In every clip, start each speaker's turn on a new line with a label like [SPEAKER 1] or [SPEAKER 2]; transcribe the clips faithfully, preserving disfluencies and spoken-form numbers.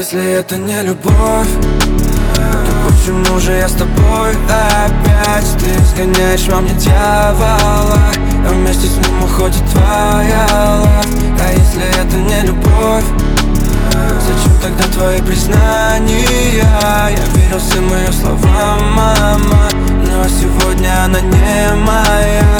[SPEAKER 1] если это не любовь, то почему же я с тобой опять? Ты изгоняешь во мне дьявола, а вместе с ним уходит твоя ложь. А если это не любовь, зачем тогда твои признания? Я верил всем ее словам, мама, но сегодня она не моя.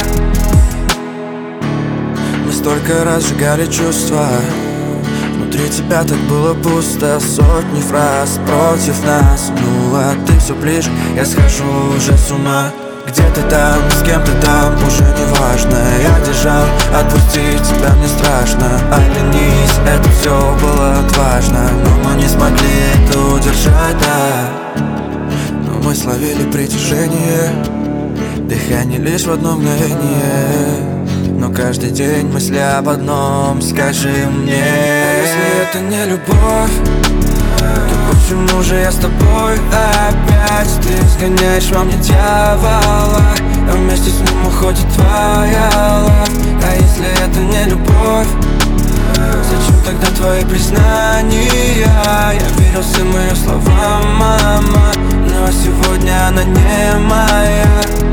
[SPEAKER 1] Мы столько раз сжигали чувства, внутри тебя так было пусто. Сотни фраз против нас, ну а ты все ближе, я схожу уже с ума. Где ты там, с кем ты там, уже не важно. Я держал, отпустить тебя мне страшно. Оглянись, это все было отважно, но мы не смогли это удержать, да. Но мы словили притяжение, дыхание лишь в одно мгновение. Но каждый день мысли об одном, скажи мне, если это не любовь, то почему же я с тобой опять? Ты изгоняешь во мне дьявола, а вместе с ним уходит твоя ложь. А если это не любовь, зачем тогда твои признания? Я верил всем ее словам, мама, но сегодня она не моя.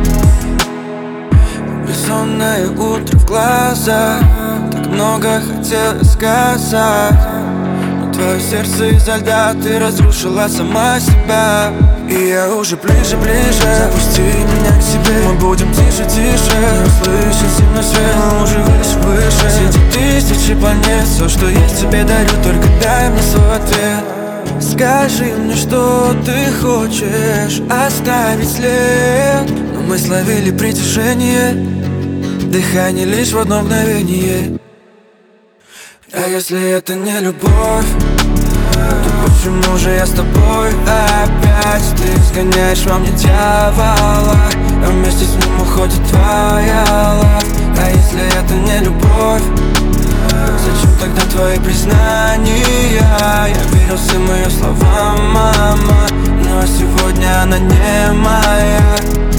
[SPEAKER 1] Бессонное утро в глазах, так много хотелось сказать, но твое сердце изо льда, ты разрушила сама себя. И я уже ближе, ближе, запусти меня к себе. Мы будем тише, тише, не услышать земной свет. Мы уже выше, выше, среди тысячи планет. Все, что есть, тебе дарю, только дай мне свой ответ. Скажи мне, что ты хочешь оставить след. Но мы словили притяжение, дыхание лишь в одно мгновение. А если это не любовь, то почему же я с тобой опять? Ты изгоняешь во мне дьявола, а вместе с ним уходит твоя ложь. А если это не любовь, зачем тогда твои признания? Я верил всем ее словам, мама, но сегодня она не моя.